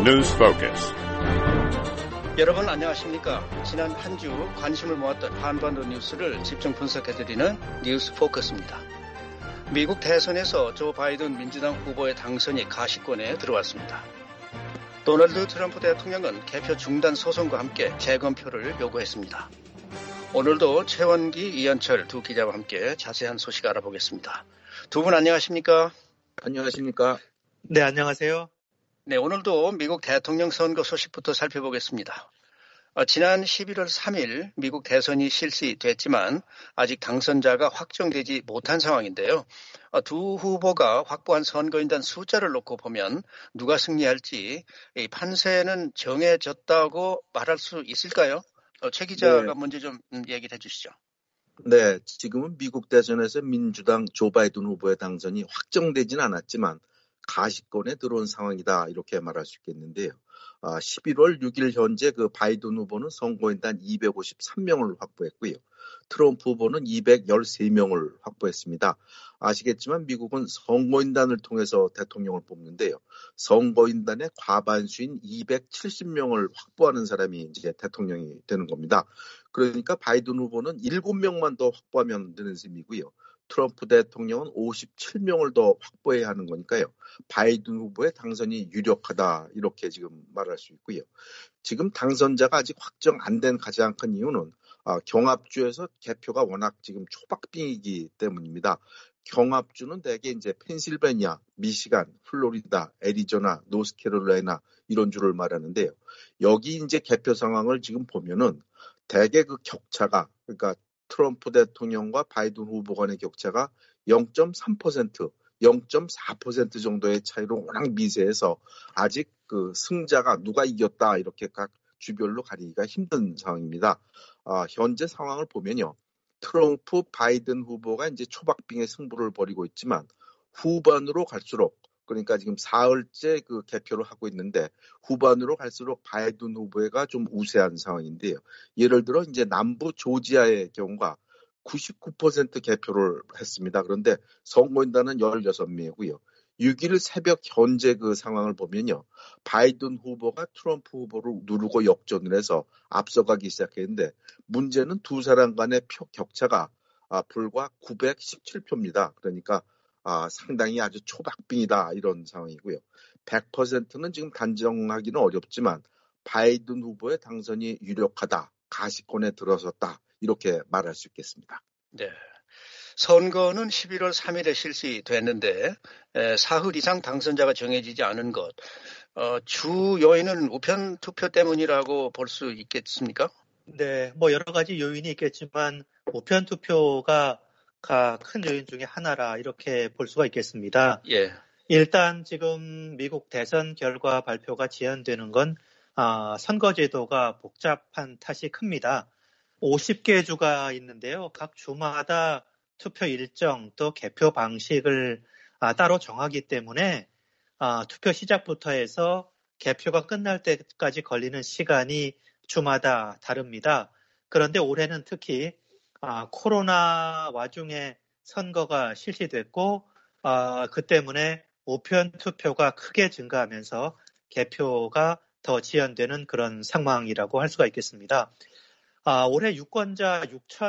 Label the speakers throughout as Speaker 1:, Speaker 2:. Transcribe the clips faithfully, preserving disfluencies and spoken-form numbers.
Speaker 1: News Focus.
Speaker 2: 여러분 안녕하십니까? 지난 한 주 관심을 모았던 한반도 뉴스를 집중 분석해드리는 뉴스 포커스입니다. 미국 대선에서 조 바이든 민주당 후보의 당선이 가시권에 들어왔습니다. 도널드 트럼프 대통령은 개표 중단 소송과 함께 재검표를 요구했습니다. 오늘도 최원기, 이현철 두 기자와 함께 자세한 소식 알아보겠습니다. 두 분 안녕하십니까?
Speaker 3: 안녕하십니까?
Speaker 4: 네, 안녕하세요.
Speaker 2: 네, 오늘도 미국 대통령 선거 소식부터 살펴보겠습니다. 어, 지난 십일월 삼일 미국 대선이 실시됐지만 아직 당선자가 확정되지 못한 상황인데요. 어, 두 후보가 확보한 선거인단 숫자를 놓고 보면 누가 승리할지 이 판세는 정해졌다고 말할 수 있을까요? 어, 최 기자가 네. 먼저 좀 얘기를 해주시죠.
Speaker 3: 네, 지금은 미국 대선에서 민주당 조 바이든 후보의 당선이 확정되진 않았지만 가시권에 들어온 상황이다 이렇게 말할 수 있겠는데요. 아, 십일월 육일 현재 그 바이든 후보는 선거인단 이백오십삼 명을 확보했고요. 트럼프 후보는 이백십삼 명을 확보했습니다. 아시겠지만 미국은 선거인단을 통해서 대통령을 뽑는데요. 선거인단의 과반수인 이백칠십 명을 확보하는 사람이 이제 대통령이 되는 겁니다. 그러니까 바이든 후보는 일곱 명만 더 확보하면 되는 셈이고요. 트럼프 대통령은 오십칠 명을 더 확보해야 하는 거니까요. 바이든 후보의 당선이 유력하다 이렇게 지금 말할 수 있고요. 지금 당선자가 아직 확정 안 된 가장 큰 이유는 아, 경합주에서 개표가 워낙 지금 초박빙이기 때문입니다. 경합주는 대개 이제 펜실베니아, 미시간, 플로리다, 애리조나, 노스캐롤라이나 이런 주를 말하는데요. 여기 이제 개표 상황을 지금 보면은 대개 그 격차가 그러니까 트럼프 대통령과 바이든 후보 간의 격차가 영 점 삼 퍼센트, 영 점 사 퍼센트 정도의 차이로 워낙 미세해서 아직 그 승자가 누가 이겼다 이렇게 각 주별로 가리기가 힘든 상황입니다. 아, 현재 상황을 보면요. 트럼프, 바이든 후보가 이제 초박빙의 승부를 벌이고 있지만 후반으로 갈수록 그러니까 지금 사흘째 그 개표를 하고 있는데 후반으로 갈수록 바이든 후보가 좀 우세한 상황인데요. 예를 들어 이제 남부 조지아의 경우가 구십구 퍼센트 개표를 했습니다. 그런데 선거인단은 열여섯 명이고요. 육일 새벽 현재 그 상황을 보면요. 바이든 후보가 트럼프 후보를 누르고 역전을 해서 앞서가기 시작했는데 문제는 두 사람 간의 표 격차가 아, 불과 구백십칠 표입니다. 그러니까 아, 상당히 아주 초박빙이다 이런 상황이고요. 백 퍼센트는 지금 단정하기는 어렵지만 바이든 후보의 당선이 유력하다, 가시권에 들어섰다 이렇게 말할 수 있겠습니다.
Speaker 2: 네, 선거는 십일월 삼일에 실시됐는데 에, 사흘 이상 당선자가 정해지지 않은 것, 어, 주 요인은 우편 투표 때문이라고 볼 수 있겠습니까?
Speaker 4: 네, 뭐 여러 가지 요인이 있겠지만 우편 투표가 큰 요인 중에 하나라 이렇게 볼 수가 있겠습니다.
Speaker 2: 예.
Speaker 4: 일단 지금 미국 대선 결과 발표가 지연되는 건 아, 선거제도가 복잡한 탓이 큽니다. 오십 개 주가 있는데요. 각 주마다 투표 일정 또 개표 방식을 아, 따로 정하기 때문에 아, 투표 시작부터 해서 개표가 끝날 때까지 걸리는 시간이 주마다 다릅니다. 그런데 올해는 특히 아, 코로나 와중에 선거가 실시됐고 아, 그 때문에 우편 투표가 크게 증가하면서 개표가 더 지연되는 그런 상황이라고 할 수가 있겠습니다. 아, 올해 유권자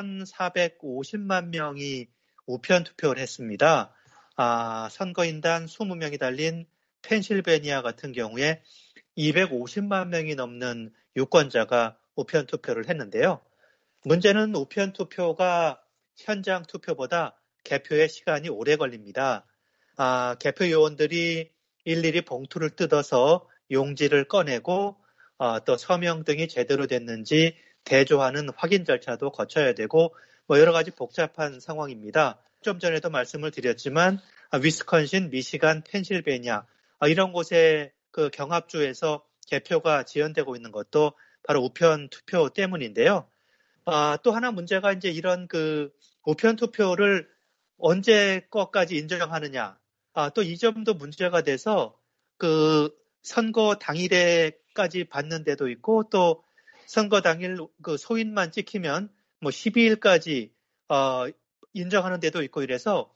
Speaker 4: 육천사백오십만 명이 우편 투표를 했습니다. 아, 선거인단 이십 명이 달린 펜실베니아 같은 경우에 이백오십만 명이 넘는 유권자가 우편 투표를 했는데요. 문제는 우편 투표가 현장 투표보다 개표에 시간이 오래 걸립니다. 아, 개표 요원들이 일일이 봉투를 뜯어서 용지를 꺼내고 아, 또 서명 등이 제대로 됐는지 대조하는 확인 절차도 거쳐야 되고 뭐 여러 가지 복잡한 상황입니다. 좀 전에도 말씀을 드렸지만 아, 위스콘신, 미시간, 펜실베니아 아, 이런 곳의 그 경합주에서 개표가 지연되고 있는 것도 바로 우편 투표 때문인데요. 아, 또 하나 문제가 이제 이런 그 우편 투표를 언제 거까지 인정하느냐. 아, 또 이 점도 문제가 돼서 그 선거 당일에까지 받는 데도 있고 또 선거 당일 그 소인만 찍히면 뭐 십이 일까지 어, 인정하는 데도 있고 이래서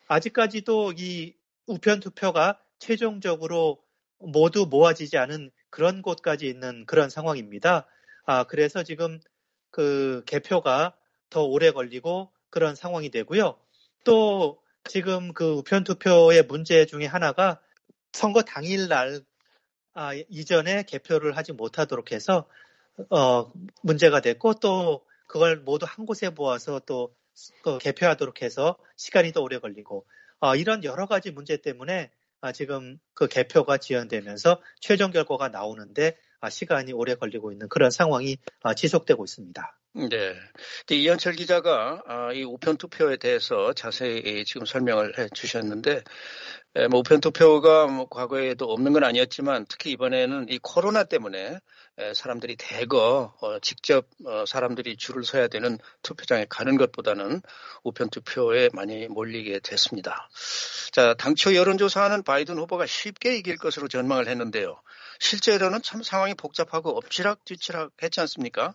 Speaker 4: 아직까지도 이 우편 투표가 최종적으로 모두 모아지지 않은 그런 곳까지 있는 그런 상황입니다. 아, 그래서 지금 그 개표가 더 오래 걸리고 그런 상황이 되고요. 또 지금 그 우편 투표의 문제 중에 하나가 선거 당일날 아, 이전에 개표를 하지 못하도록 해서 어, 문제가 됐고 또 그걸 모두 한 곳에 모아서 또 그 개표하도록 해서 시간이 더 오래 걸리고 어, 이런 여러 가지 문제 때문에 아, 지금 그 개표가 지연되면서 최종 결과가 나오는데 아, 시간이 오래 걸리고 있는 그런 상황이 아, 지속되고 있습니다.
Speaker 2: 네. 이현철 기자가 아, 이 우편 투표에 대해서 자세히 지금 설명을 해 주셨는데 에, 뭐 우편 투표가 뭐 과거에도 없는 건 아니었지만 특히 이번에는 이 코로나 때문에 에, 사람들이 대거 어, 직접 어, 사람들이 줄을 서야 되는 투표장에 가는 것보다는 우편 투표에 많이 몰리게 됐습니다. 자, 당초 여론조사는 바이든 후보가 쉽게 이길 것으로 전망을 했는데요. 실제로는 참 상황이 복잡하고 엎치락뒤치락 했지 않습니까?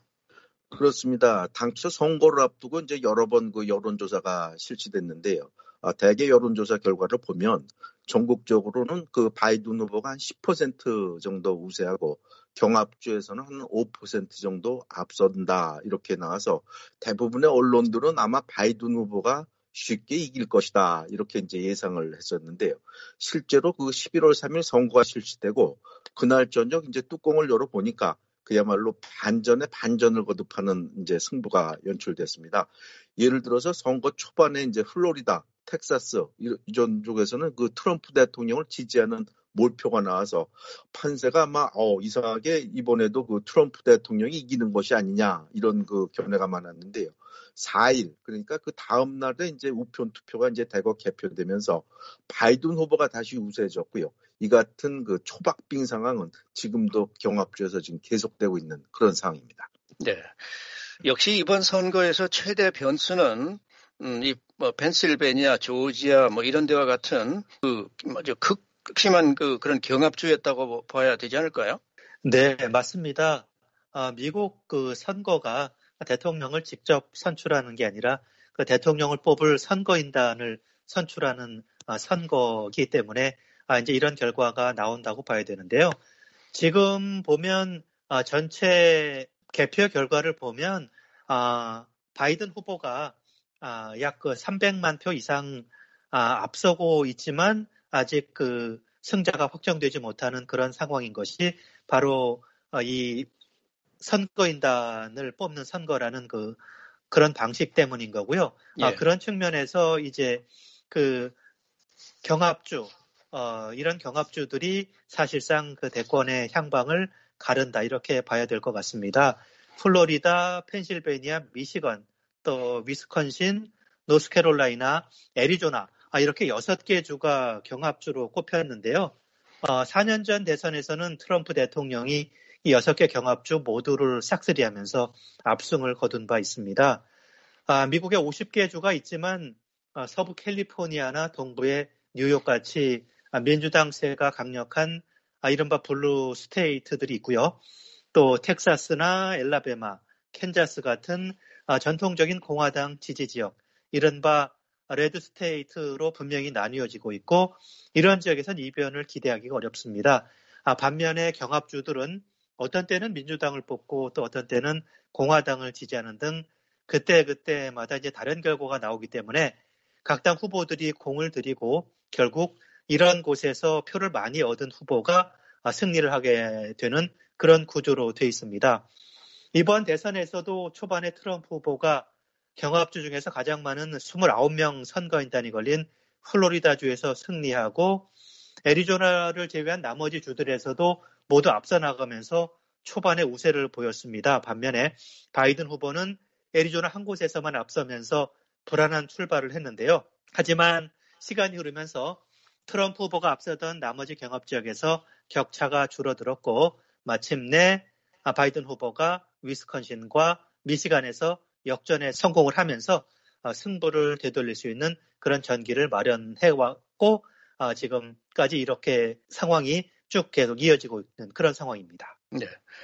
Speaker 3: 그렇습니다. 당초 선거를 앞두고 이제 여러 번 그 여론조사가 실시됐는데요. 아, 대개 여론조사 결과를 보면 전국적으로는 그 바이든 후보가 한 십 퍼센트 정도 우세하고 경합주에서는 한 오 퍼센트 정도 앞선다 이렇게 나와서 대부분의 언론들은 아마 바이든 후보가 쉽게 이길 것이다 이렇게 이제 예상을 했었는데요. 실제로 그 십일월 삼일 선거가 실시되고 그날 저녁 이제 뚜껑을 열어 보니까 그야말로 반전에 반전을 거듭하는 이제 승부가 연출됐습니다. 예를 들어서 선거 초반에 이제 플로리다, 텍사스 이런 쪽에서는 그 트럼프 대통령을 지지하는 몰표가 나와서 판세가 아마 어, 이상하게 이번에도 그 트럼프 대통령이 이기는 것이 아니냐 이런 그 견해가 많았는데요. 사일 그러니까 그 다음 날에 이제 우편 투표가 이제 대거 개표되면서 바이든 후보가 다시 우세해졌고요. 이 같은 그 초박빙 상황은 지금도 경합주에서 지금 계속되고 있는 그런 상황입니다.
Speaker 2: 네. 역시 이번 선거에서 최대 변수는 음, 이 뭐 펜실베니아, 조지아 뭐 이런 데와 같은 그 뭐죠 극심한 그 그런 경합주였다고 봐야 되지 않을까요?
Speaker 4: 네, 맞습니다. 아, 미국 그 선거가 대통령을 직접 선출하는 게 아니라 그 대통령을 뽑을 선거인단을 선출하는 아, 선거이기 때문에 아, 이제 이런 결과가 나온다고 봐야 되는데요. 지금 보면 아, 전체 개표 결과를 보면 아, 바이든 후보가 아, 약 그 삼백만 표 이상 아, 앞서고 있지만 아직 그 승자가 확정되지 못하는 그런 상황인 것이 바로 어, 이 선거인단을 뽑는 선거라는 그 그런 방식 때문인 거고요.
Speaker 2: 예.
Speaker 4: 아, 그런 측면에서 이제 그 경합주 어, 이런 경합주들이 사실상 그 대권의 향방을 가른다 이렇게 봐야 될 것 같습니다. 플로리다, 펜실베니아, 미시건, 또 위스콘신, 노스캐롤라이나, 애리조나 아, 이렇게 여섯 개 주가 경합주로 꼽혔는데요. 어, 사 년 전 대선에서는 트럼프 대통령이 이 여섯 개 경합주 모두를 싹쓸이하면서 압승을 거둔 바 있습니다. 아, 미국에 오십 개 주가 있지만 아, 서부 캘리포니아나 동부의 뉴욕같이 아, 민주당세가 강력한 아, 이른바 블루 스테이트들이 있고요. 또 텍사스나 엘라베마, 캔자스 같은 아, 전통적인 공화당 지지 지역, 이른바 레드 스테이트로 분명히 나뉘어지고 있고 이런 지역에서는 이변을 기대하기가 어렵습니다. 아, 반면에 경합주들은 어떤 때는 민주당을 뽑고 또 어떤 때는 공화당을 지지하는 등 그때그때마다 이제 다른 결과가 나오기 때문에 각 당 후보들이 공을 들이고 결국 이런 곳에서 표를 많이 얻은 후보가 승리를 하게 되는 그런 구조로 되어 있습니다. 이번 대선에서도 초반에 트럼프 후보가 경합주 중에서 가장 많은 이십구 명 선거인단이 걸린 플로리다주에서 승리하고 애리조나를 제외한 나머지 주들에서도 모두 앞서 나가면서 초반에 우세를 보였습니다. 반면에 바이든 후보는 애리조나 한 곳에서만 앞서면서 불안한 출발을 했는데요. 하지만 시간이 흐르면서 트럼프 후보가 앞서던 나머지 경합지역에서 격차가 줄어들었고 마침내 바이든 후보가 위스콘신과 미시간에서 역전에 성공을 하면서 승부를 되돌릴 수 있는 그런 전기를 마련해왔고 지금까지 이렇게 상황이 쭉 계속 이어지고 있는 그런 상황입니다.
Speaker 2: 네.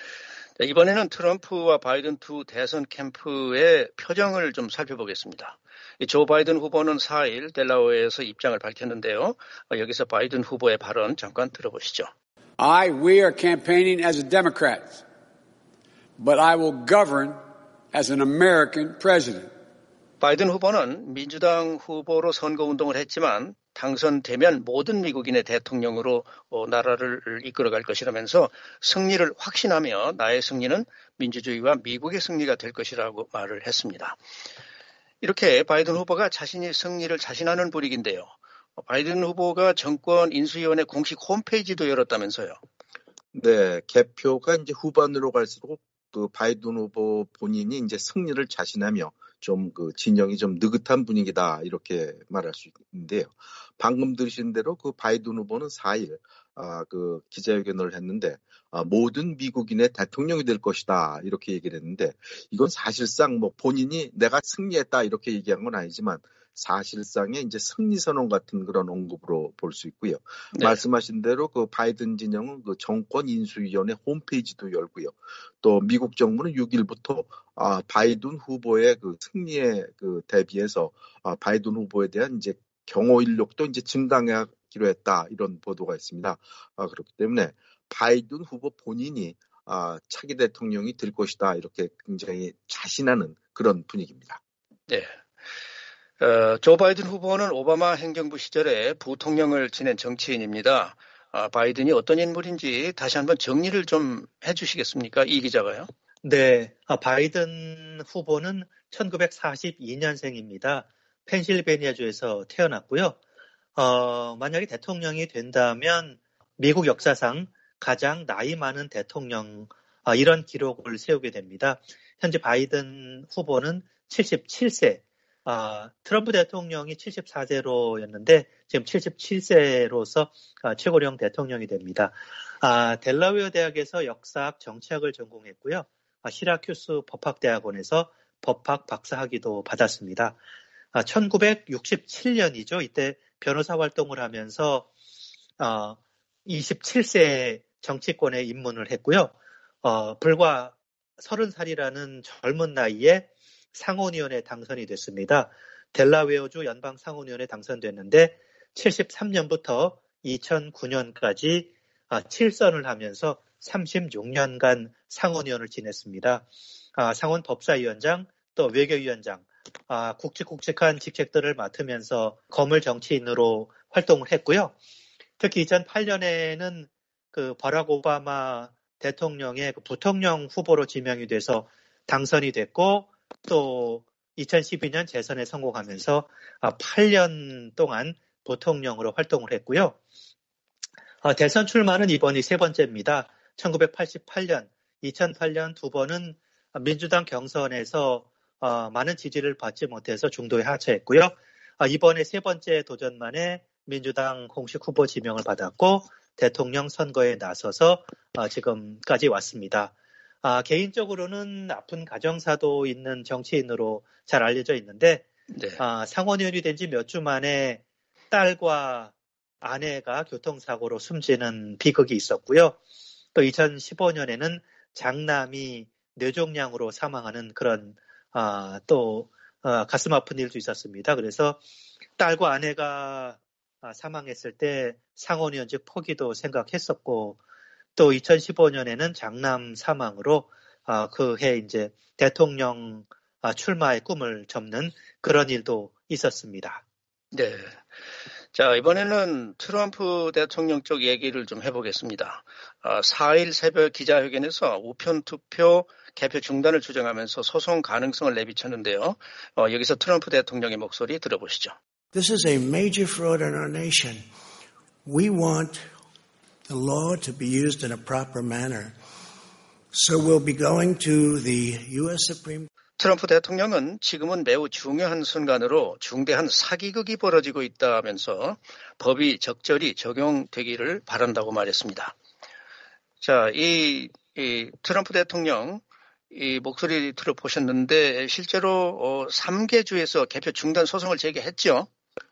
Speaker 2: 이번에는 트럼프와 바이든 두 대선 캠프의 표정을 좀 살펴보겠습니다. 조 바이든 후보는 사일 델라웨어에서 입장을 밝혔는데요. 여기서 바이든 후보의 발언 잠깐 들어보시죠.
Speaker 1: I, we are campaigning as a Democrat, but I will govern as an American president.
Speaker 2: 바이든 후보는 민주당 후보로 선거운동을 했지만 당선되면 모든 미국인의 대통령으로 나라를 이끌어갈 것이라면서 승리를 확신하며 나의 승리는 민주주의와 미국의 승리가 될 것이라고 말을 했습니다. 이렇게 바이든 후보가 자신이 승리를 자신하는 분위기인데요. 바이든 후보가 정권 인수위원회 공식 홈페이지도 열었다면서요.
Speaker 3: 네, 개표가 이제 후반으로 갈수록 그 바이든 후보 본인이 이제 승리를 자신하며 좀 그 진영이 좀 느긋한 분위기다 이렇게 말할 수 있는데요. 방금 들으신 대로 그 바이든 후보는 사 일 아, 그 기자회견을 했는데 아, 모든 미국인의 대통령이 될 것이다 이렇게 얘기를 했는데 이건 사실상 뭐 본인이 내가 승리했다 이렇게 얘기한 건 아니지만 사실상의 이제 승리 선언 같은 그런 언급으로 볼 수 있고요. 네. 말씀하신 대로 그 바이든 진영은 그 정권 인수위원회 홈페이지도 열고요. 또 미국 정부는 육 일부터 아, 바이든 후보의 그 승리에 그 대비해서 아, 바이든 후보에 대한 이제 경호 인력도 이제 증강하기로 했다 이런 보도가 있습니다. 아, 그렇기 때문에 바이든 후보 본인이 아, 차기 대통령이 될 것이다 이렇게 굉장히 자신하는 그런 분위기입니다.
Speaker 2: 네. 어, 조 바이든 후보는 오바마 행정부 시절에 부통령을 지낸 정치인입니다. 아, 바이든이 어떤 인물인지 다시 한번 정리를 좀 해주시겠습니까? 이 기자가요.
Speaker 4: 네, 아, 바이든 후보는 천구백사십이 년생입니다. 펜실베니아주에서 태어났고요. 어, 만약에 대통령이 된다면 미국 역사상 가장 나이 많은 대통령 아, 이런 기록을 세우게 됩니다. 현재 바이든 후보는 칠십칠 세. 아, 트럼프 대통령이 칠십사 세로였는데 지금 칠십칠 세로서 아, 최고령 대통령이 됩니다. 아, 델라웨어 대학에서 역사학 정치학을 전공했고요. 아, 시라큐스 법학대학원에서 법학 박사학위도 받았습니다. 아, 천구백육십칠 년이죠. 이때 변호사 활동을 하면서 어, 이십칠 세 정치권에 입문을 했고요. 어, 불과 서른 살이라는 젊은 나이에 상원의원에 당선이 됐습니다. 델라웨어주 연방 상원의원에 당선됐는데 칠십삼 년부터 이천구 년까지 칠 선을 하면서 삼십육 년간 상원의원을 지냈습니다. 상원 법사위원장 또 외교위원장 굵직굵직한 직책들을 맡으면서 거물 정치인으로 활동을 했고요. 특히 이천팔 년에는 그 버락 오바마 대통령의 그 부통령 후보로 지명이 돼서 당선이 됐고 또 이천십이 년 재선에 성공하면서 팔 년 동안 부통령으로 활동을 했고요. 대선 출마는 이번이 세 번째입니다. 천구백팔십팔 년, 이천팔 년 두 번은 민주당 경선에서 많은 지지를 받지 못해서 중도에 하차했고요. 이번에 세 번째 도전만에 민주당 공식 후보 지명을 받았고 대통령 선거에 나서서 지금까지 왔습니다. 아, 개인적으로는 아픈 가정사도 있는 정치인으로 잘 알려져 있는데 네. 아, 상원의원이 된 지 몇 주 만에 딸과 아내가 교통사고로 숨지는 비극이 있었고요. 또 이천십오 년에는 장남이 뇌종양으로 사망하는 그런 아, 또 아, 가슴 아픈 일도 있었습니다. 그래서 딸과 아내가 아, 사망했을 때 상원의원직 포기도 생각했었고 또 이천십오 년에는 장남 사망으로 아, 그해 이제 대통령 아, 출마의 꿈을 접는 그런 일도 있었습니다.
Speaker 2: 네. 자, 이번에는 트럼프 대통령 쪽 얘기를 좀 해보겠습니다. 아, 사 일 새벽 기자회견에서 우편 투표 개표 중단을 주장하면서 소송 가능성을 내비쳤는데요. 어, 여기서 트럼프 대통령의 목소리 들어보시죠.
Speaker 5: This is a major fraud in our nation. We want the law to be used in a proper manner. So we'll be going to the U S Supreme
Speaker 2: 트럼프 대통령은 지금은 매우 중요한 순간으로 중대한 사기극이 벌어지고 있다면서 법이 적절히 적용되기를 바란다고 말했습니다. 자, 이, 이 트럼프 대통령 이 목소리 들어보셨는데 실제로 어, 삼 개 주에서 개표 중단 소송을 제기했죠?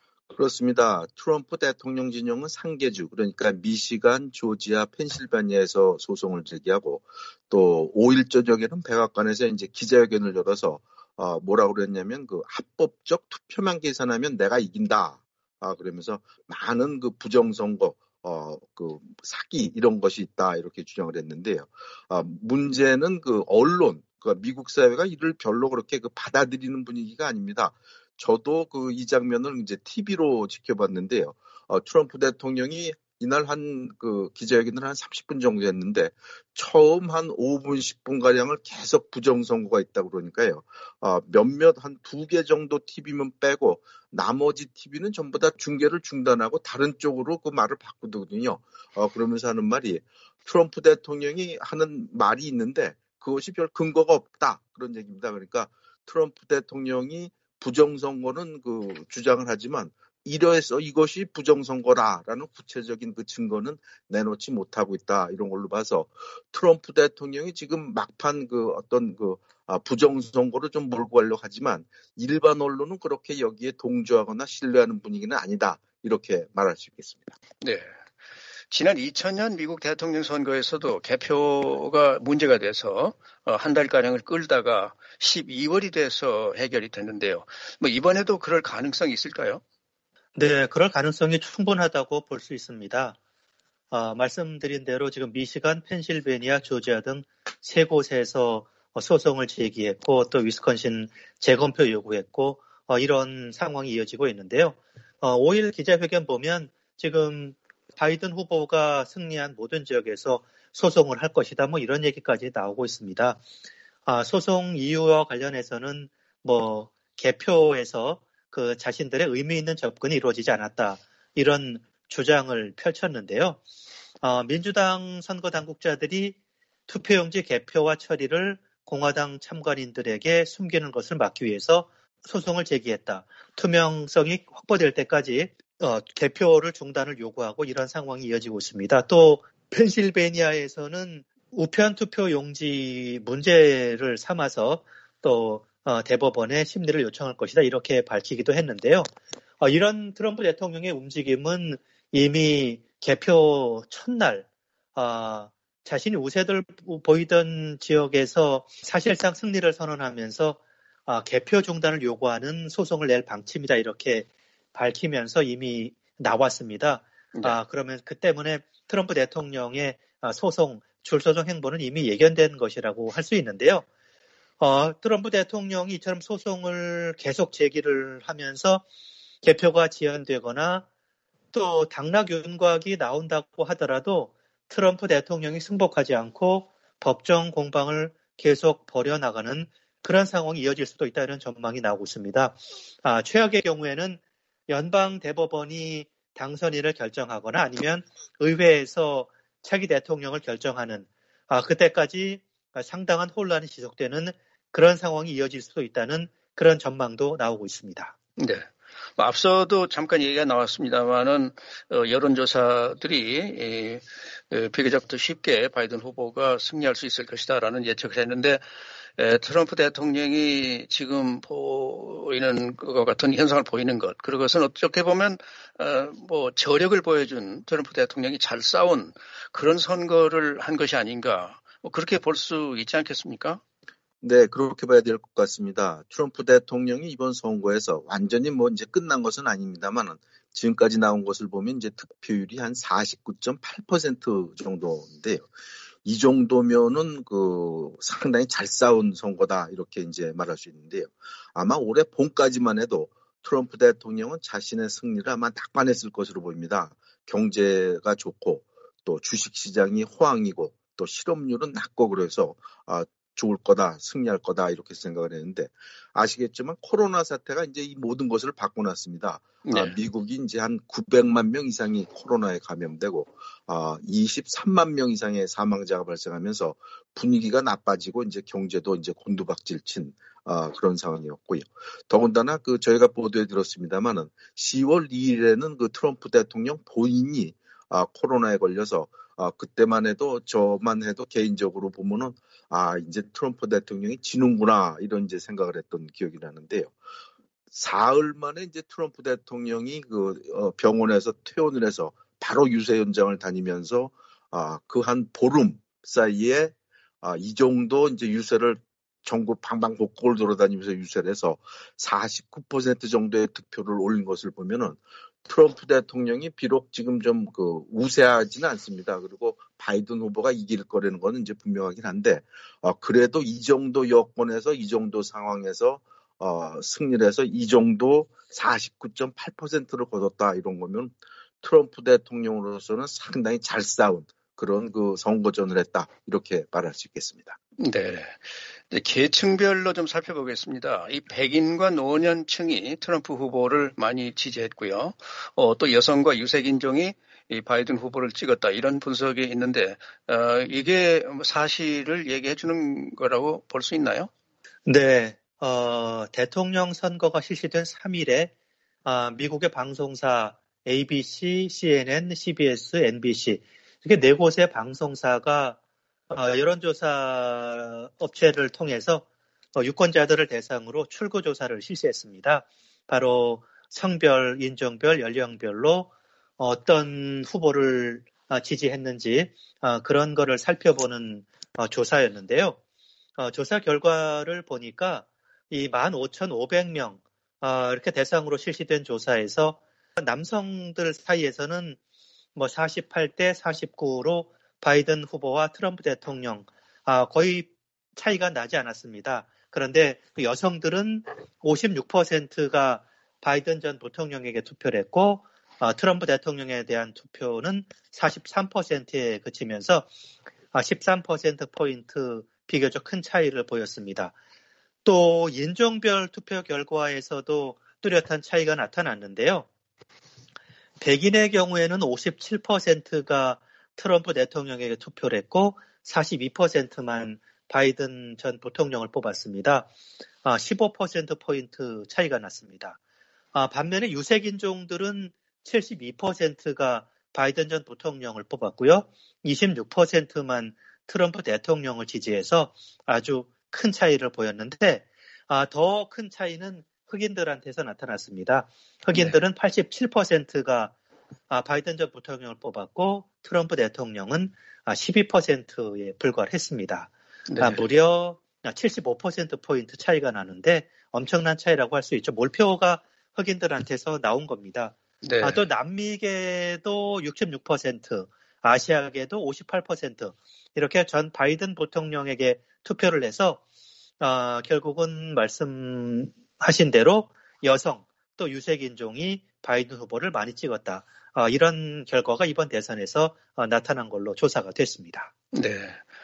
Speaker 3: 그렇습니다. 트럼프 대통령 진영은 세 개 주, 그러니까 미시간, 조지아, 펜실베니아에서 소송을 제기하고 또 오 일 저녁에는 백악관에서 이제 기자회견을 열어서 어, 뭐라고 그랬냐면 그 합법적 투표만 계산하면 내가 이긴다. 아, 그러면서 많은 그 부정선거, 어, 그 사기 이런 것이 있다 이렇게 주장을 했는데요. 아, 문제는 그 언론, 그 미국 사회가 이를 별로 그렇게 그 받아들이는 분위기가 아닙니다. 저도 그 이 장면을 이제 티비로 지켜봤는데요. 어, 트럼프 대통령이 이날 한 그 기자회견을 한 삼십 분 정도 했는데 처음 한 오 분, 십 분 가량을 계속 부정선거가 있다고 그러니까요. 어, 몇몇 한 두 개 정도 티비만 빼고 나머지 티비는 전부 다 중계를 중단하고 다른 쪽으로 그 말을 바꾸거든요. 어, 그러면서 하는 말이 트럼프 대통령이 하는 말이 있는데 그것이 별 근거가 없다. 그런 얘기입니다. 그러니까 트럼프 대통령이 부정선거는 그 주장을 하지만 이래서 이것이 부정선거라라는 구체적인 그 증거는 내놓지 못하고 있다. 이런 걸로 봐서 트럼프 대통령이 지금 막판 그 어떤 그 아, 부정선거를 좀 몰고 가려고 하지만 일반 언론은 그렇게 여기에 동조하거나 신뢰하는 분위기는 아니다. 이렇게 말할 수 있겠습니다.
Speaker 2: 네. 지난 이천 년 미국 대통령 선거에서도 개표가 문제가 돼서 한 달가량을 끌다가 십이 월이 돼서 해결이 됐는데요. 뭐 이번에도 그럴 가능성이 있을까요?
Speaker 4: 네, 그럴 가능성이 충분하다고 볼 수 있습니다. 어, 말씀드린 대로 지금 미시간, 펜실베니아, 조지아 등 세 곳에서 소송을 제기했고 또 위스콘신 재검표 요구했고 어, 이런 상황이 이어지고 있는데요. 어, 오 일 기자회견 보면 지금 바이든 후보가 승리한 모든 지역에서 소송을 할 것이다. 뭐 이런 얘기까지 나오고 있습니다. 아, 소송 이유와 관련해서는 뭐 개표에서 그 자신들의 의미 있는 접근이 이루어지지 않았다. 이런 주장을 펼쳤는데요. 어, 민주당 선거 당국자들이 투표용지 개표와 처리를 공화당 참관인들에게 숨기는 것을 막기 위해서 소송을 제기했다. 투명성이 확보될 때까지 어, 개표를 중단을 요구하고 이런 상황이 이어지고 있습니다. 또 펜실베니아에서는 우편 투표용지 문제를 삼아서 또 어, 대법원에 심리를 요청할 것이다 이렇게 밝히기도 했는데요. 어, 이런 트럼프 대통령의 움직임은 이미 개표 첫날 어, 자신이 우세를 보이던 지역에서 사실상 승리를 선언하면서 어, 개표 중단을 요구하는 소송을 낼 방침이다 이렇게 밝히면서 이미 나왔습니다.
Speaker 2: 네.
Speaker 4: 아, 그러면 그 때문에 트럼프 대통령의 소송, 줄소송 행보는 이미 예견된 것이라고 할 수 있는데요. 어, 트럼프 대통령이 이처럼 소송을 계속 제기를 하면서 개표가 지연되거나 또 당락 윤곽이 나온다고 하더라도 트럼프 대통령이 승복하지 않고 법정 공방을 계속 벌여나가는 그런 상황이 이어질 수도 있다 이런 전망이 나오고 있습니다. 아, 최악의 경우에는 연방 대법원이 당선인을 결정하거나 아니면 의회에서 차기 대통령을 결정하는 아, 그때까지 상당한 혼란이 지속되는 그런 상황이 이어질 수도 있다는 그런 전망도 나오고 있습니다.
Speaker 2: 네. 앞서도 잠깐 얘기가 나왔습니다만은 어, 여론조사들이 에, 비교적 더 쉽게 바이든 후보가 승리할 수 있을 것이다라는 예측을 했는데 에, 트럼프 대통령이 지금 보이는 것 같은 현상을 보이는 것, 그것은 어떻게 보면 어, 뭐 저력을 보여준 트럼프 대통령이 잘 싸운 그런 선거를 한 것이 아닌가, 뭐 그렇게 볼 수 있지 않겠습니까?
Speaker 3: 네, 그렇게 봐야 될 것 같습니다. 트럼프 대통령이 이번 선거에서 완전히 뭐 이제 끝난 것은 아닙니다만 지금까지 나온 것을 보면 이제 득표율이 한 사십구 점 팔 퍼센트 정도인데요. 이 정도면은 그 상당히 잘 싸운 선거다 이렇게 이제 말할 수 있는데요. 아마 올해 봄까지만 해도 트럼프 대통령은 자신의 승리를 아마 낙관했을 것으로 보입니다. 경제가 좋고 또 주식시장이 호황이고 또 실업률은 낮고 그래서 아, 좋을 거다, 승리할 거다 이렇게 생각을 했는데 아시겠지만 코로나 사태가 이제 이 모든 것을 바꿔놨습니다. 네. 아, 미국이 이제 한 구백만 명 이상이 코로나에 감염되고 아, 이십삼만 명 이상의 사망자가 발생하면서 분위기가 나빠지고 이제 경제도 이제 곤두박질 친 아, 그런 상황이었고요. 더군다나 그 저희가 보도에 들었습니다만은 시월 이일에는 그 트럼프 대통령 본인이 아, 코로나에 걸려서 아, 그때만 해도 저만 해도 개인적으로 보면은 아, 이제 트럼프 대통령이 지는구나 이런 이제 생각을 했던 기억이 나는데요. 사흘 만에 이제 트럼프 대통령이 그 어, 병원에서 퇴원을 해서 바로 유세 현장을 다니면서 아, 그 한 보름 사이에 아, 이 정도 이제 유세를 전국 방방곡곡을 돌아다니면서 유세를 해서 사십구 퍼센트 정도의 득표를 올린 것을 보면은 트럼프 대통령이 비록 지금 좀 그 우세하지는 않습니다. 그리고 바이든 후보가 이길 거라는 거는 이제 분명하긴 한데, 어, 그래도 이 정도 여건에서 이 정도 상황에서 어, 승리를 해서 이 정도 사십구 점 팔 퍼센트를 거뒀다 이런 거면 트럼프 대통령으로서는 상당히 잘 싸운 그런 그 선거전을 했다 이렇게 말할 수 있겠습니다.
Speaker 2: 네. 계층별로 좀 살펴보겠습니다. 이 백인과 노년층이 트럼프 후보를 많이 지지했고요. 어, 또 여성과 유색인종이 이 바이든 후보를 찍었다 이런 분석이 있는데 어, 이게 사실을 얘기해 주는 거라고 볼 수 있나요?
Speaker 4: 네. 어, 대통령 선거가 실시된 삼 일에 어, 미국의 방송사 에이비씨, 씨엔엔, 씨비에스, 엠비씨 이렇게 네 곳의 방송사가 어, 여론조사 업체를 통해서 어, 유권자들을 대상으로 출구조사를 실시했습니다. 바로 성별, 인종별, 연령별로 어떤 후보를 어, 지지했는지 어, 그런 거를 살펴보는 어, 조사였는데요. 어, 조사 결과를 보니까 이 만 오천오백 명 어, 이렇게 대상으로 실시된 조사에서 남성들 사이에서는 뭐 사십팔 대 사십구로 바이든 후보와 트럼프 대통령 아, 거의 차이가 나지 않았습니다. 그런데 그 여성들은 오십육 퍼센트가 바이든 전 부통령에게 투표를 했고 아, 트럼프 대통령에 대한 투표는 사십삼 퍼센트에 그치면서 아, 십삼 퍼센트 포인트 비교적 큰 차이를 보였습니다. 또 인종별 투표 결과에서도 뚜렷한 차이가 나타났는데요. 백인의 경우에는 오십칠 퍼센트가 트럼프 대통령에게 투표를 했고 사십이 퍼센트만 바이든 전 부통령을 뽑았습니다. 아, 십오 퍼센트 포인트 차이가 났습니다. 아, 반면에 유색인종들은 칠십이 퍼센트가 바이든 전 부통령을 뽑았고요. 이십육 퍼센트만 트럼프 대통령을 지지해서 아주 큰 차이를 보였는데 아, 더 큰 차이는 흑인들한테서 나타났습니다. 흑인들은 네. 팔십칠 퍼센트가 아, 바이든 전 부통령을 뽑았고 트럼프 대통령은 아, 십이 퍼센트에 불과했습니다. 네. 아, 무려 칠십오 퍼센트 포인트 차이가 나는데 엄청난 차이라고 할 수 있죠. 몰표가 흑인들한테서 나온 겁니다. 네. 아, 또 남미계도 육십육 퍼센트, 아시아계도 오십팔 퍼센트 이렇게 전 바이든 부통령에게 투표를 해서 어, 결국은 말씀하신 대로 여성 또 유색인종이 바이든 후보를 많이 찍었다. 어, 이런 결과가 이번 대선에서 어, 나타난 걸로 조사가 됐습니다.
Speaker 2: 네.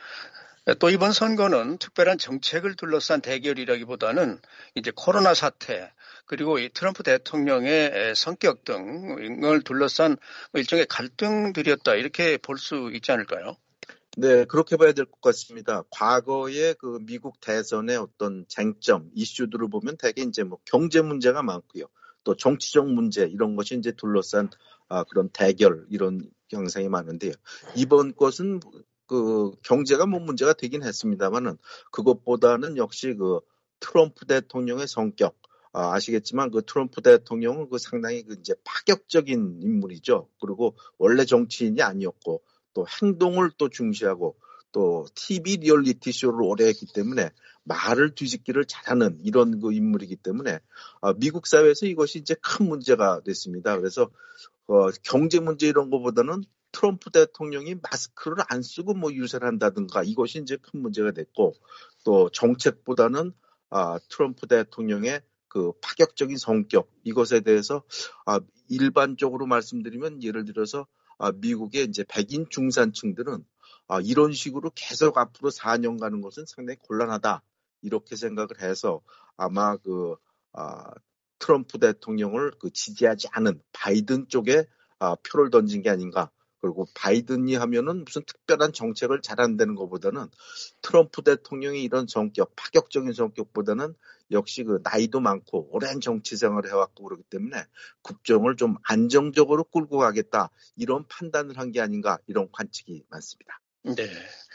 Speaker 2: 또 이번 선거는 특별한 정책을 둘러싼 대결이라기보다는 이제 코로나 사태 그리고 이 트럼프 대통령의 성격 등을 둘러싼 일종의 갈등들이었다 이렇게 볼 수 있지 않을까요?
Speaker 3: 네, 그렇게 봐야 될 것 같습니다. 과거의 그 미국 대선의 어떤 쟁점, 이슈들을 보면 대개 이제 뭐 경제 문제가 많고요. 또 정치적 문제 이런 것이 이제 둘러싼 아, 그런 대결 이런 형상이 많은데요. 이번 것은 그 경제가 뭐 문제가 되긴 했습니다만은 그것보다는 역시 그 트럼프 대통령의 성격 아, 아시겠지만 그 트럼프 대통령은 그 상당히 그 이제 파격적인 인물이죠. 그리고 원래 정치인이 아니었고 또 행동을 또 중시하고 또 티비 리얼리티 쇼를 오래 했기 때문에 말을 뒤집기를 잘하는 이런 그 인물이기 때문에 아, 미국 사회에서 이것이 이제 큰 문제가 됐습니다. 그래서 어, 경제 문제 이런 거보다는 트럼프 대통령이 마스크를 안 쓰고 뭐 유세를 한다든가 이것이 이제 큰 문제가 됐고 또 정책보다는 아, 트럼프 대통령의 그 파격적인 성격 이것에 대해서 아, 일반적으로 말씀드리면 예를 들어서 아, 미국의 이제 백인 중산층들은 아, 이런 식으로 계속 앞으로 사 년 가는 것은 상당히 곤란하다 이렇게 생각을 해서 아마 그 아, 트럼프 대통령을 그 지지하지 않은 바이든 쪽에 아, 표를 던진 게 아닌가. 그리고 바이든이 하면은 무슨 특별한 정책을 잘한다는 것보다는 트럼프 대통령의 이런 성격, 파격적인 성격보다는 역시 그 나이도 많고 오랜 정치 생활을 해왔고 그렇기 때문에 국정을 좀 안정적으로 끌고 가겠다 이런 판단을 한 게 아닌가 이런 관측이 많습니다.
Speaker 2: 네.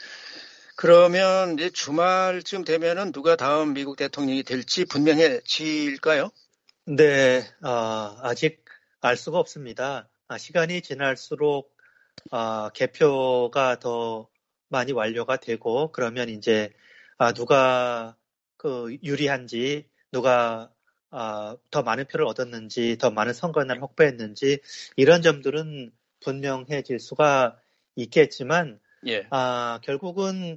Speaker 2: 그러면 이제 주말쯤 되면은 누가 다음 미국 대통령이 될지 분명해질까요?
Speaker 4: 네, 어, 아직 알 수가 없습니다. 아, 시간이 지날수록 아, 개표가 더 많이 완료가 되고 그러면 이제 아, 누가 그 유리한지 누가 어, 더 많은 표를 얻었는지 더 많은 선거인을 확보했는지 이런 점들은 분명해질 수가 있겠지만
Speaker 2: 예.
Speaker 4: 아, 결국은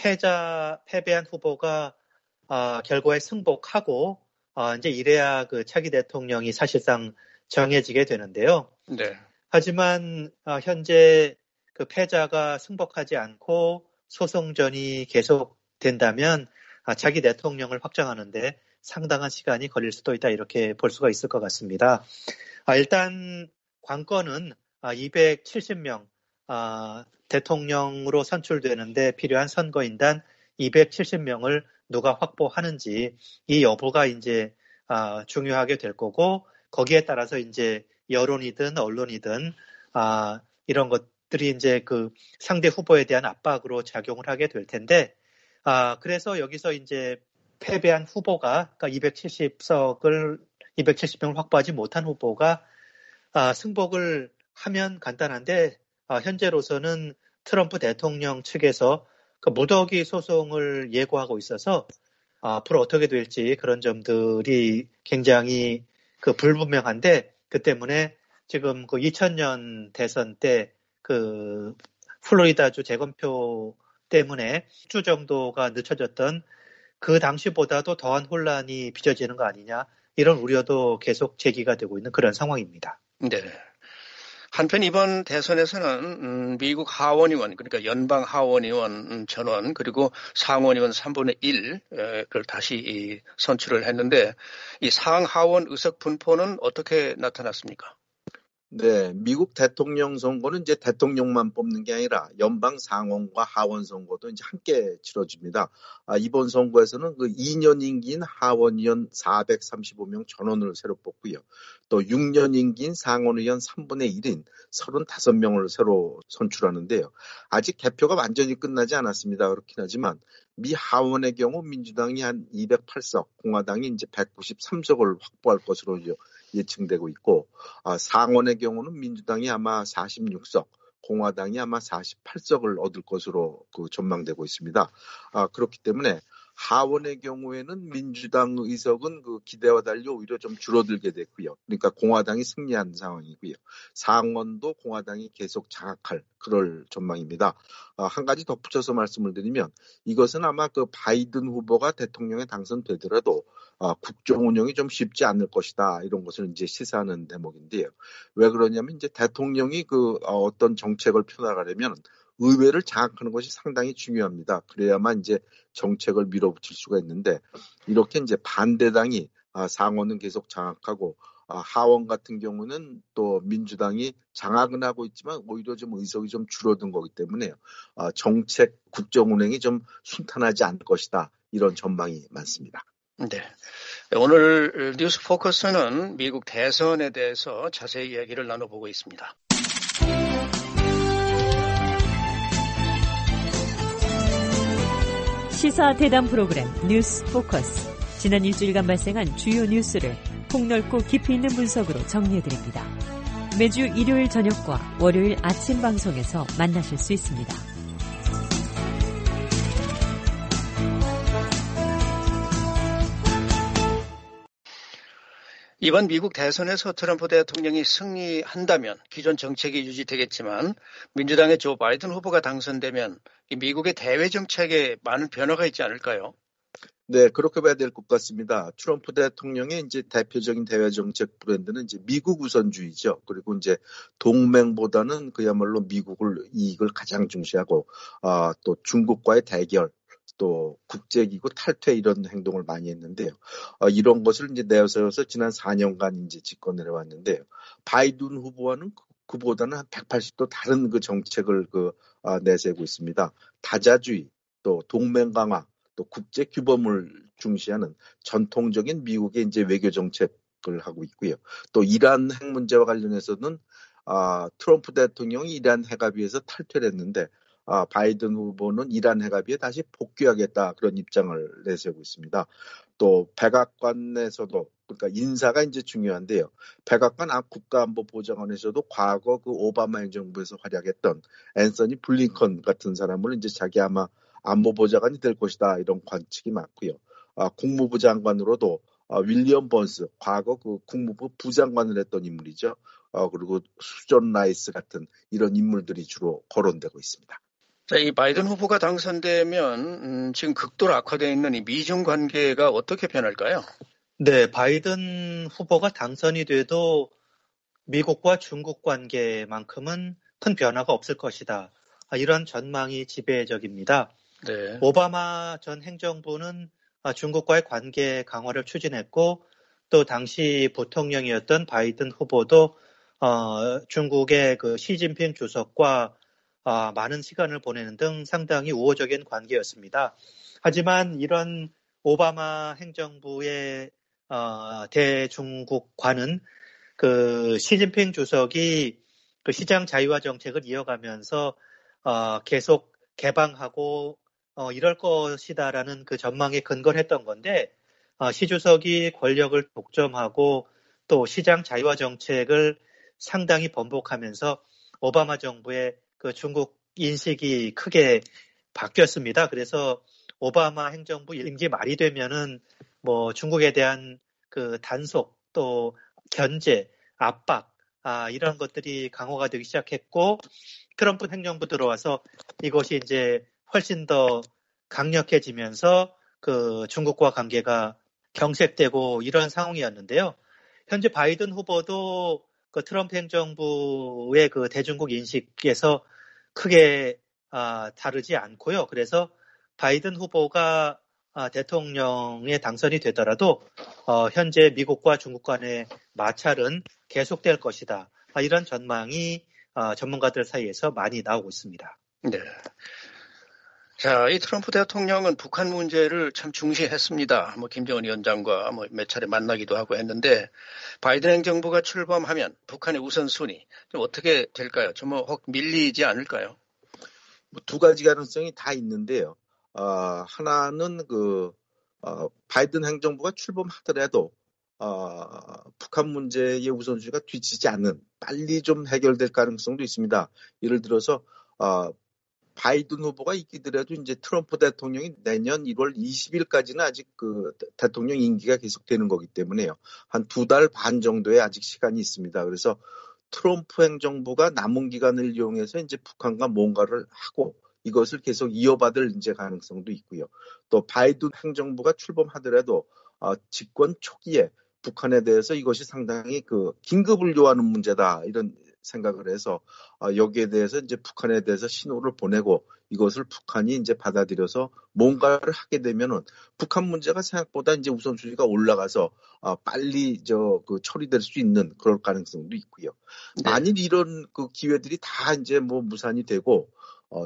Speaker 4: 패자 패배한 후보가 아, 결과에 승복하고 아, 이제 이래야 그 차기 대통령이 사실상 정해지게 되는데요.
Speaker 2: 네.
Speaker 4: 하지만 아, 현재 그 패자가 승복하지 않고 소송전이 계속된다면 아, 차기 대통령을 확정하는데 상당한 시간이 걸릴 수도 있다 이렇게 볼 수가 있을 것 같습니다. 아, 일단 관건은 아, 이백칠십 명 아, 대통령으로 선출되는데 필요한 선거인단 이백칠십 명을 누가 확보하는지 이 여부가 이제 아, 중요하게 될 거고 거기에 따라서 이제 여론이든 언론이든 아, 이런 것들이 이제 그 상대 후보에 대한 압박으로 작용을 하게 될 텐데 아, 그래서 여기서 이제 패배한 후보가 그러니까 이백칠십 석을 이백칠십 명을 확보하지 못한 후보가 아, 승복을 하면 간단한데 아, 현재로서는 트럼프 대통령 측에서 그 무더기 소송을 예고하고 있어서 아, 앞으로 어떻게 될지 그런 점들이 굉장히 그 불분명한데 그 때문에 지금 그 이천 년 대선 때 그 플로리다주 재검표 때문에 십 주 정도가 늦춰졌던 그 당시보다도 더한 혼란이 빚어지는 거 아니냐 이런 우려도 계속 제기가 되고 있는 그런 상황입니다.
Speaker 2: 네. 한편 이번 대선에서는 음, 미국 하원의원 그러니까 연방 하원의원 전원 그리고 상원의원 삼분의 일을 다시 이, 선출을 했는데 이 상하원 의석 분포는 어떻게 나타났습니까?
Speaker 3: 네, 미국 대통령 선거는 이제 대통령만 뽑는 게 아니라 연방 상원과 하원 선거도 이제 함께 치러집니다. 아, 이번 선거에서는 그 이 년 임기인 하원의원 사백삼십오 명 전원을 새로 뽑고요. 또 육 년 임기인 상원의원 삼분의 일인 서른다섯 명을 새로 선출하는데요. 아직 개표가 완전히 끝나지 않았습니다. 그렇긴 하지만 미 하원의 경우 민주당이 한 이백팔 석, 공화당이 이제 백구십삼 석을 확보할 것으로 예측되고 있고 아, 상원의 경우는 민주당이 아마 사십육 석, 공화당이 아마 사십팔 석을 얻을 것으로 그 전망되고 있습니다. 아, 그렇기 때문에 하원의 경우에는 민주당 의석은 그 기대와 달리 오히려 좀 줄어들게 됐고요. 그러니까 공화당이 승리한 상황이고요. 상원도 공화당이 계속 장악할 그럴 전망입니다. 아, 한 가지 덧붙여서 말씀을 드리면 이것은 아마 그 바이든 후보가 대통령에 당선되더라도 아, 국정 운영이 좀 쉽지 않을 것이다 이런 것을 이제 시사하는 대목인데요. 왜 그러냐면 이제 대통령이 그 어, 어떤 정책을 펴나가려면 의회를 장악하는 것이 상당히 중요합니다. 그래야만 이제 정책을 밀어붙일 수가 있는데 이렇게 이제 반대당이 아, 상원은 계속 장악하고 아, 하원 같은 경우는 또 민주당이 장악은 하고 있지만 오히려 좀 의석이 좀 줄어든 거기 때문에 아, 정책 국정 운행이 좀 순탄하지 않을 것이다 이런 전망이 많습니다.
Speaker 2: 네. 오늘 뉴스 포커스는 미국 대선에 대해서 자세히 이야기를 나눠보고 있습니다.
Speaker 6: 시사 대담 프로그램 뉴스 포커스. 지난 일주일간 발생한 주요 뉴스를 폭넓고 깊이 있는 분석으로 정리해드립니다. 매주 일요일 저녁과 월요일 아침 방송에서 만나실 수 있습니다.
Speaker 2: 이번 미국 대선에서 트럼프 대통령이 승리한다면 기존 정책이 유지되겠지만 민주당의 조 바이든 후보가 당선되면 이 미국의 대외 정책에 많은 변화가 있지 않을까요?
Speaker 3: 네, 그렇게 봐야 될 것 같습니다. 트럼프 대통령의 이제 대표적인 대외 정책 브랜드는 이제 미국 우선주의죠. 그리고 이제 동맹보다는 그야말로 미국을 이익을 가장 중시하고, 아, 또 중국과의 대결, 또 국제기구 탈퇴 이런 행동을 많이 했는데요. 어, 이런 것을 이제 내세워서 지난 사 년간 이제 집권을 해왔는데요. 바이든 후보와는 그, 그보다는 한 백팔십 도 다른 그 정책을 그 아, 내세우고 있습니다. 다자주의, 또 동맹 강화, 또 국제 규범을 중시하는 전통적인 미국의 이제 외교 정책을 하고 있고요. 또 이란 핵 문제와 관련해서는 아, 트럼프 대통령이 이란 핵합의에서 탈퇴를 했는데 아, 바이든 후보는 이란 핵합의에 다시 복귀하겠다 그런 입장을 내세우고 있습니다. 또 백악관에서도 그러니까 인사가 이제 중요한데요. 백악관 국가안보보좌관에서도 과거 그 오바마 행정부에서 활약했던 앤서니 블링컨 같은 사람을 이제 자기 아마 안보보좌관이 될 것이다 이런 관측이 많고요. 아, 국무부 장관으로도 아, 윌리엄 번스, 과거 그 국무부 부장관을 했던 인물이죠. 아, 그리고 수전 라이스 같은 이런 인물들이 주로 거론되고 있습니다.
Speaker 2: 자, 이 바이든 후보가 당선되면 음, 지금 극도로 악화되어 있는 이 미중 관계가 어떻게 변할까요?
Speaker 4: 네, 바이든 후보가 당선이 돼도 미국과 중국 관계만큼은 큰 변화가 없을 것이다. 이런 전망이 지배적입니다.
Speaker 2: 네.
Speaker 4: 오바마 전 행정부는 중국과의 관계 강화를 추진했고 또 당시 부통령이었던 바이든 후보도 어, 중국의 그 시진핑 주석과 어, 많은 시간을 보내는 등 상당히 우호적인 관계였습니다. 하지만 이런 오바마 행정부의 어, 대중국과는 그 시진핑 주석이 그 시장 자유화 정책을 이어가면서 어, 계속 개방하고 어, 이럴 것이다라는 그 전망에 근거를 했던 건데 어, 시 주석이 권력을 독점하고 또 시장 자유화 정책을 상당히 번복하면서 오바마 정부의 그 중국 인식이 크게 바뀌었습니다. 그래서 오바마 행정부 임기 말이 되면은 뭐 중국에 대한 그 단속 또 견제, 압박 아, 이런 것들이 강화가 되기 시작했고 트럼프 행정부 들어와서 이것이 이제 훨씬 더 강력해지면서 그 중국과 관계가 경색되고 이런 상황이었는데요. 현재 바이든 후보도 그 트럼프 행정부의 그 대중국 인식에서 크게 아, 다르지 않고요. 그래서 바이든 후보가 아, 대통령에 당선이 되더라도 어, 현재 미국과 중국 간의 마찰은 계속될 것이다. 아, 이런 전망이 어, 전문가들 사이에서 많이 나오고 있습니다.
Speaker 2: 네. 자, 이 트럼프 대통령은 북한 문제를 참 중시했습니다. 뭐 김정은 위원장과 뭐 몇 차례 만나기도 하고 했는데 바이든 행정부가 출범하면 북한의 우선순위 좀 어떻게 될까요? 좀 혹 밀리지 않을까요?
Speaker 3: 뭐 두 가지 가능성이 다 있는데요. 어, 하나는 그 어, 바이든 행정부가 출범하더라도 어, 북한 문제의 우선순위가 뒤지지 않는 빨리 좀 해결될 가능성도 있습니다. 예를 들어서 어, 바이든 후보가 있기더라도 이제 트럼프 대통령이 내년 일월 이십일까지는 아직 그 대통령 임기가 계속되는 거기 때문에요. 한 두 달 반 정도의 아직 시간이 있습니다. 그래서 트럼프 행정부가 남은 기간을 이용해서 이제 북한과 뭔가를 하고 이것을 계속 이어받을 이제 가능성도 있고요. 또 바이든 행정부가 출범하더라도 어, 집권 초기에 북한에 대해서 이것이 상당히 그 긴급을 요하는 문제다 이런 생각을 해서 어, 여기에 대해서 이제 북한에 대해서 신호를 보내고 이것을 북한이 이제 받아들여서 뭔가를 하게 되면은 북한 문제가 생각보다 이제 우선순위가 올라가서 어, 빨리 저 그 처리될 수 있는 그럴 가능성도 있고요. 네. 만일 이런 그 기회들이 다 이제 뭐 무산이 되고 어,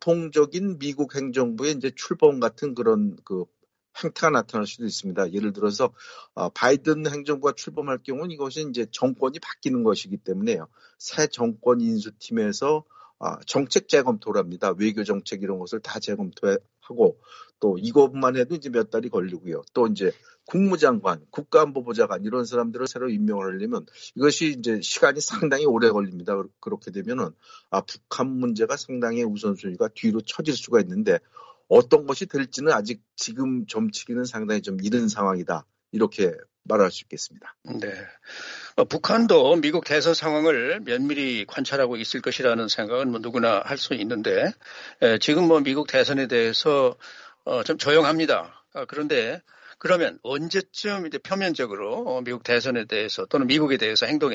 Speaker 3: 전통적인 미국 행정부의 이제 출범 같은 그런 그 행태가 나타날 수도 있습니다. 예를 들어서 어, 바이든 행정부가 출범할 경우는 이것이 이제 정권이 바뀌는 것이기 때문에요. 새 정권 인수팀에서 어, 정책 재검토를 합니다. 외교 정책 이런 것을 다 재검토하고 또 이것만 해도 이제 몇 달이 걸리고요. 또 이제 국무장관, 국가안보보좌관 이런 사람들을 새로 임명을 하려면 이것이 이제 시간이 상당히 오래 걸립니다. 그렇게 되면은 아, 북한 문제가 상당히 우선순위가 뒤로 처질 수가 있는데 어떤 것이 될지는 아직 지금 점치기는 상당히 좀 이른 상황이다. 이렇게 말할 수 있겠습니다.
Speaker 2: 네. 어, 북한도 미국 대선 상황을 면밀히 관찰하고 있을 것이라는 생각은 뭐 누구나 할 수 있는데 에, 지금 뭐 미국 대선에 대해서 어, 좀 조용합니다. 아, 그런데 그러면 언제쯤 이제 표면적으로 어, 미국 대선에 대해서 또는 미국에 대해서 행동에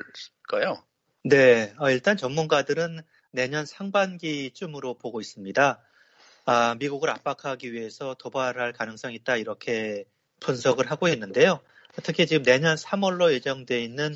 Speaker 2: 나설까요?
Speaker 4: 네. 어, 일단 전문가들은 내년 상반기쯤으로 보고 있습니다. 아, 미국을 압박하기 위해서 도발할 가능성이 있다 이렇게 분석을 하고 있는데요. 특히 지금 내년 삼월로 예정되어 있는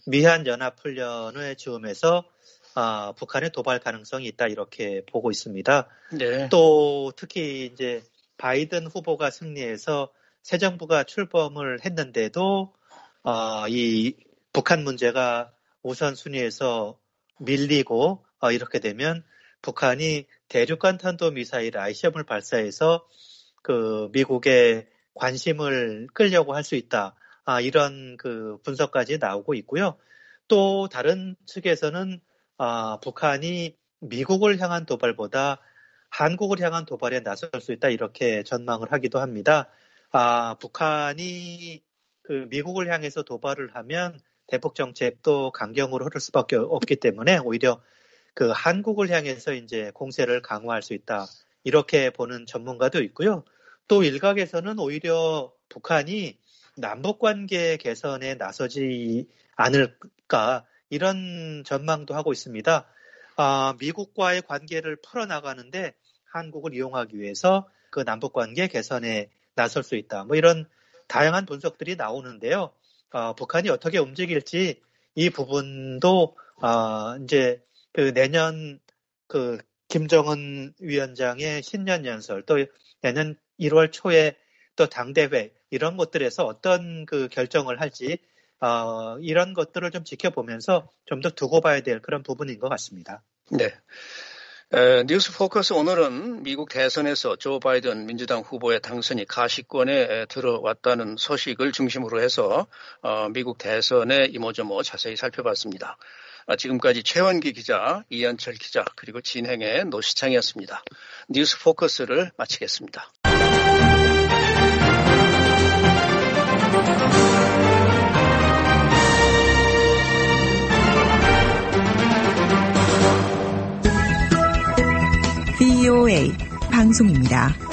Speaker 4: 미한연합훈련을 즈음해서 아, 북한의 도발 가능성이 있다 이렇게 보고 있습니다.
Speaker 2: 네.
Speaker 4: 또 특히 이제 바이든 후보가 승리해서 새 정부가 출범을 했는데도 어, 이 북한 문제가 우선순위에서 밀리고 어, 이렇게 되면 북한이 대륙간 탄도미사일 아이씨엠을 발사해서 그 미국의 관심을 끌려고 할 수 있다. 아, 이런 그 분석까지 나오고 있고요. 또 다른 측에서는 아, 북한이 미국을 향한 도발보다 한국을 향한 도발에 나설 수 있다 이렇게 전망을 하기도 합니다. 아, 북한이 그 미국을 향해서 도발을 하면 대북 정책도 강경으로 흐를 수밖에 없기 때문에 오히려 그 한국을 향해서 이제 공세를 강화할 수 있다. 이렇게 보는 전문가도 있고요. 또 일각에서는 오히려 북한이 남북관계 개선에 나서지 않을까 이런 전망도 하고 있습니다. 아, 미국과의 관계를 풀어나가는데 한국을 이용하기 위해서 그 남북관계 개선에 나설 수 있다. 뭐 이런 다양한 분석들이 나오는데요. 어, 북한이 어떻게 움직일지 이 부분도 어, 이제 그 내년 그 김정은 위원장의 신년 연설 또 내년 일월 초에 또 당대회 이런 것들에서 어떤 그 결정을 할지 어, 이런 것들을 좀 지켜보면서 좀 더 두고 봐야 될 그런 부분인 것 같습니다.
Speaker 2: 네. 에, 뉴스 포커스 오늘은 미국 대선에서 조 바이든 민주당 후보의 당선이 가시권에 들어왔다는 소식을 중심으로 해서 어, 미국 대선의 이모저모 자세히 살펴봤습니다. 아, 지금까지 최원기 기자, 이현철 기자, 그리고 진행의 노시창이었습니다. 뉴스 포커스를 마치겠습니다.
Speaker 7: 브이오에이 방송입니다.